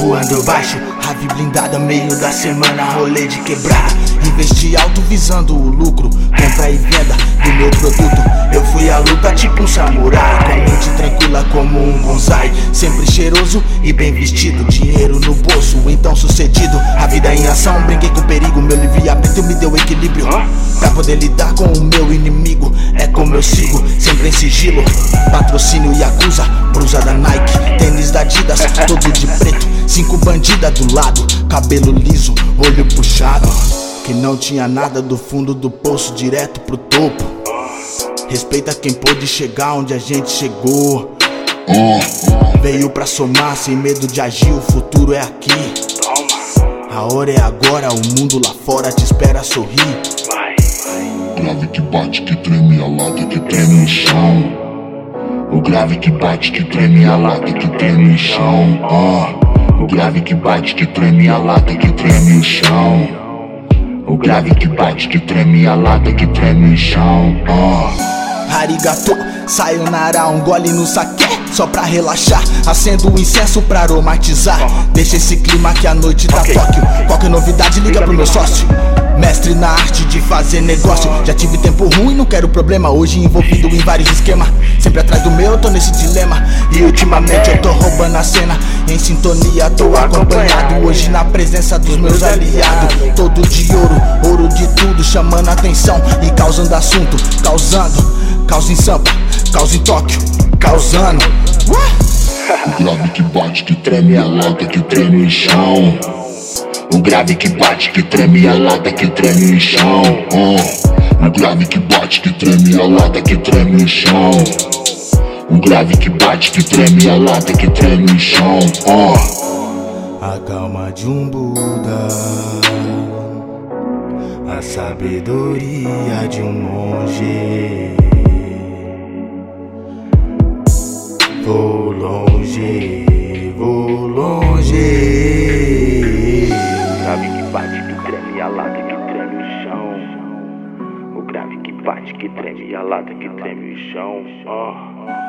voando baixo, ave blindada meio da semana, rolê de quebrar. Investi alto visando o lucro, compra e venda do meu produto. Eu fui à luta tipo um samurai, com a mente tranquila como um bonsai. Sempre cheiroso e bem vestido, dinheiro no bolso, então sucedido. A vida em ação, brinquei com perigo, meu livre-arbítrio me deu equilíbrio. Pra poder lidar com o meu inimigo, é como eu sigo, sempre em sigilo. Patrocínio Yakuza, blusa da Nike, tênis da Adidas, todo de preto. 5 bandidas do lado, cabelo liso, olho puxado. Que não tinha nada do fundo do poço direto pro topo. Respeita quem pôde chegar onde a gente chegou. Veio pra somar sem medo de agir, o futuro é aqui. A hora é agora, o mundo lá fora te espera sorrir. Grave que bate, que treme a lata, que treme o chão. O grave que bate, que treme a lata, que treme o chão. O grave que bate, que treme a lata, que treme o chão. O grave que bate, que treme a lata, que treme o chão. Arigato, sayonara, um gole no saque, só pra relaxar. Acendo o incenso pra aromatizar. Deixa esse clima que a noite tá Tóquio. Qualquer novidade liga pro meu sócio. Mestre na arte de fazer negócio. Já tive tempo ruim, não quero problema. Hoje envolvido em vários esquemas. Sempre atrás do meu, eu tô nesse dilema. E ultimamente eu tô roubando a cena. Em sintonia, tô acompanhado. Hoje na presença dos meus aliados. Todo de ouro, ouro de tudo, chamando atenção e causando assunto. Causa em Sampa, causa em Tóquio, causando. O grave que bate, que treme a lata, que treme o chão. O grave que bate, que treme a lata, que treme o chão. O grave que bate, que treme a lata, que treme o chão. O grave que bate, que treme a lata, que treme o chão. A calma de um Buda, a sabedoria de um monge. Vou longe, vou longe. O grave que bate, que treme a lata, que treme o chão. O grave que bate, que treme a lata, que treme o chão.